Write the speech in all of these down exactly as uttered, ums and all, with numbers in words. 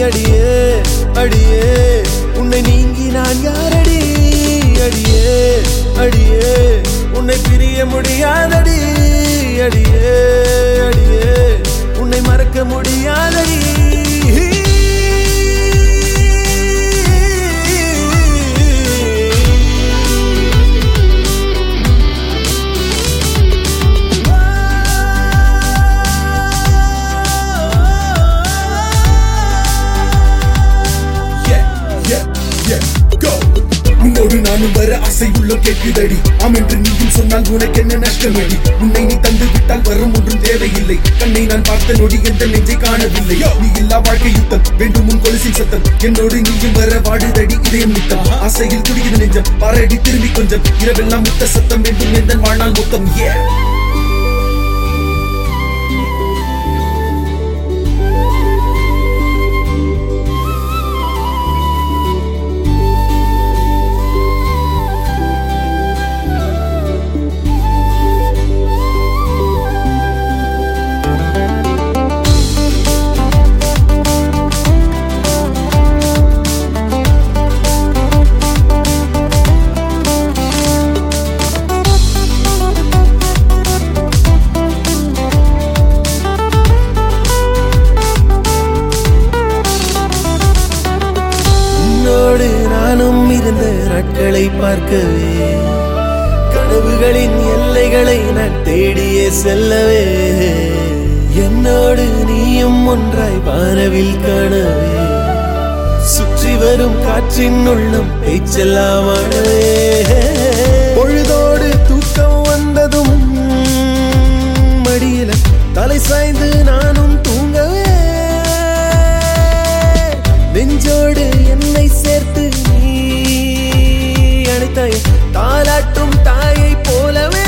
அடியே அடியே உன்னை நீங்கி நான் யாரடி அடியே அடியே உன்னை பிரிய முடியாதடி அடியே அடியே உன்னை மறக்க முடியாதடி உன்னோடு நானும் வர ஆசை உள்ளம் கேட்குதடி ஆம் என்று நீயும் சொன்னால் உனக்கு என்ன நஷ்டமடி உன்னை நீ தந்து விட்டால் வரும் ஒன்றும் தேவையில்லை கண்ணை நான் பார்த்த நொடி எந்த நெஞ்சை காணவில்லை நீ இல்லா வாழ்க்கை யுத்தம் வேண்டும் உன் கொலுசின் சத்தம் என்னோடு நீயும் வர வாடுதடி இதயம் நித்தம் ஆசையில் துடிக்குது நெஞ்சம் பாரடி திரும்பி கொஞ்சம் இரவெல்லாம் முத்த சத்தம் வேண்டும் எந்த வாழ்நாள் மொத்தம் ஏ நானும் இருந்த நாட்களை பார்க்கவே கனவுகளின் எல்லைகளை நான் தேடியே செல்லவே என்னோடு நீயும் ஒன்றாய் வானவில் காணவே சுற்றி வரும் காற்றின் உள்ளம் பேச்செல்லாமானவே பொழுதோடு தூக்கம் வந்ததும் மடியில தலை சாய்ந்து நானும் தூங்கவே நெஞ்சோடு என்னை சேர்த்து நீ அழைத்தாய் தாலாட்டும் தாயை போலவே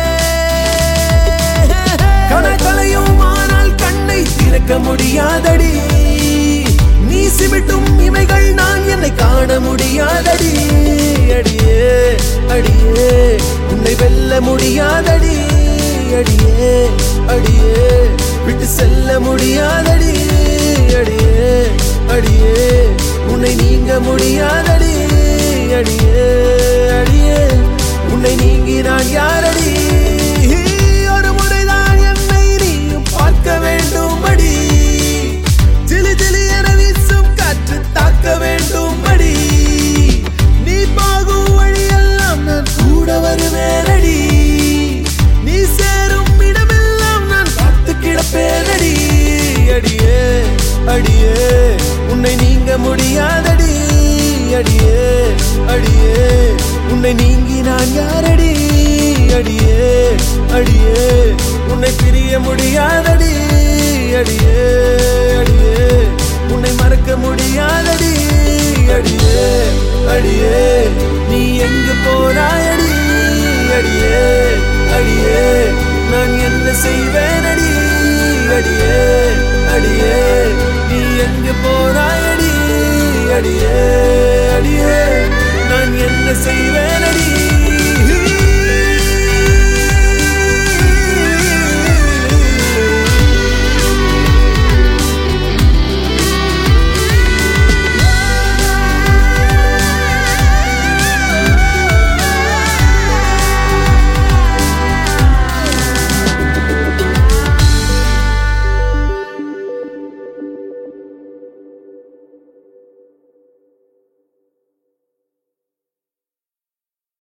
கனகலையும் ஆனால் கண்ணை திறக்க முடியாதடி நீ சிமிட்டும் இமைகள் நான் என்னை காண முடியாதடி அடியே அடியே உன்னை வெல்ல முடியாதடி அடியே அடியே விட்டு செல்ல முடியாதடி அடியே அடியே உன்னை நீங்க முடியாதடி அடியே அடியே உன்னை நீங்கி நான் யாரடி ஒரு முறைதான் என்னை நீயும் பார்க்க வேண்டும் அடி ஜிலி ஜிலி என வீசும் காற்று தாக்க வேண்டும் அடி நீ போகும் வழியெல்லாம் நான் கூட வருவேனடி நீ சேரும் இடமெல்லாம் நான் பார்த்து கிடப்பேனடி அடியே அடியே உன்னை நீங்க முடியாதடி அடியே அடியே உன்னை நீங்கி நான் யாரடி அடியே அடியே உன்னை பிரிய முடியாதடி அடியே அடியே உன்னை மறக்க முடியாதடி அடியே அடியே நீ எங்கு போனாயடி அடியே அடியே நான் என்ன செய்வேனடி அடியே அடியே நீ எங்கு போனாயடி அடியே அடியே நான் என்ன செய்வேனடி